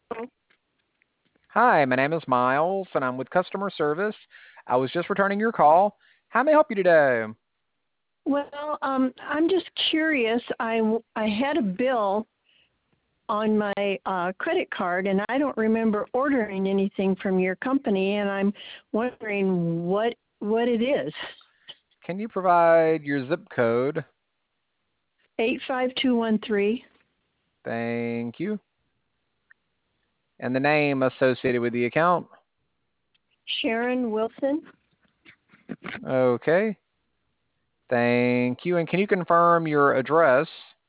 Hi, my name is Miles, and I'm with customer service. I was just returning your call. How may I help you today? Well, I'm just curious. I had a bill on my credit card, and I don't remember ordering anything from your company, and I'm wondering what it is. Can you provide your zip code? 85213. Thank you. And the name associated with the account? Sharon Wilson. Okay. Thank you. And can you confirm your address?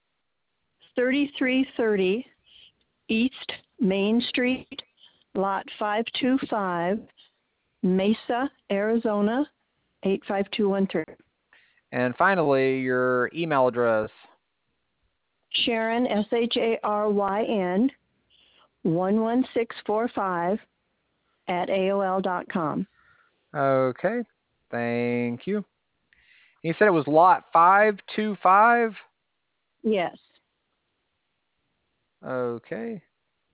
3330 East Main Street, Lot 525, Mesa, Arizona 85213. And finally, your email address. Sharon, SHARYN 11645 at AOL.com. Okay. Thank you. You said it was lot 525? Yes. Okay.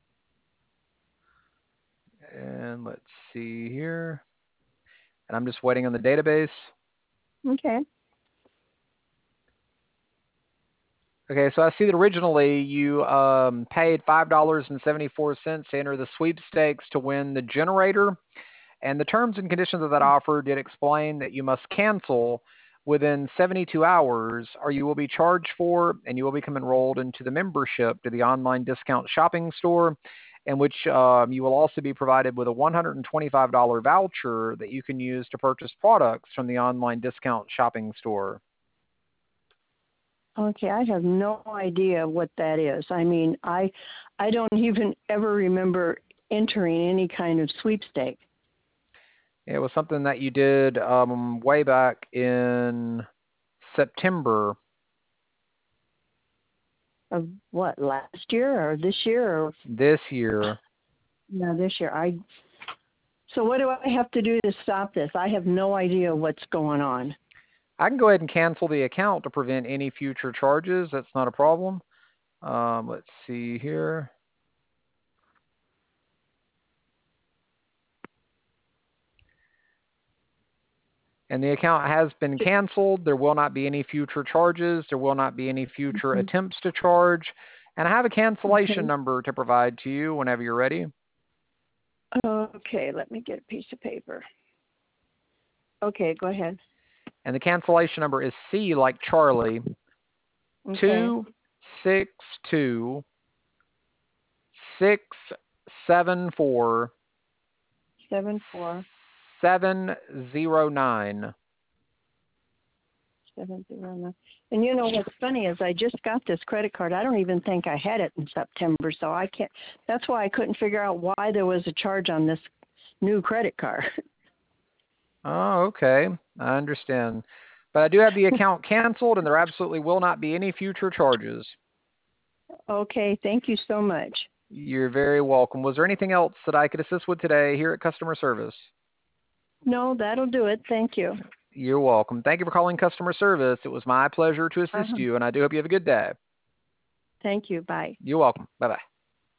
And let's see here. And I'm just waiting on the database. Okay. Okay, so I see that originally you paid $5.74 to enter the sweepstakes to win the generator. And the terms and conditions of that offer did explain that you must cancel within 72 hours, or you will be charged for, and you will become enrolled into the membership to the online discount shopping store, in which you will also be provided with a $125 voucher that you can use to purchase products from the online discount shopping store. Okay, I have no idea what that is. I mean, I don't even ever remember entering any kind of sweepstake. It was something that you did way back in September. Of what, last year or this year or This year. no, this year. So what do I have to do to stop this? I have no idea what's going on. I can go ahead and cancel the account to prevent any future charges. That's not a problem. Let's see here. And the account has been canceled. There will not be any future charges. There will not be any future Mhm. attempts to charge. And I have a cancellation Okay. number to provide to you whenever you're ready. Okay, let me get a piece of paper. Okay, go ahead. And the cancellation number is C like Charlie, Okay. 262 674 74 709. 709. And you know what's funny is I just got this credit card. I don't even think I had it in September, so I can't. That's why I couldn't figure out why there was a charge on this new credit card. Oh, okay. I understand. But I do have the account canceled, and there absolutely will not be any future charges. Okay, thank you so much. You're very welcome. Was there anything else that I could assist with today here at customer service? No, that'll do it. Thank you. You're welcome. Thank you for calling customer service. It was my pleasure to assist Uh-huh. you, and I do hope you have a good day. Thank you. Bye. You're welcome. Bye-bye.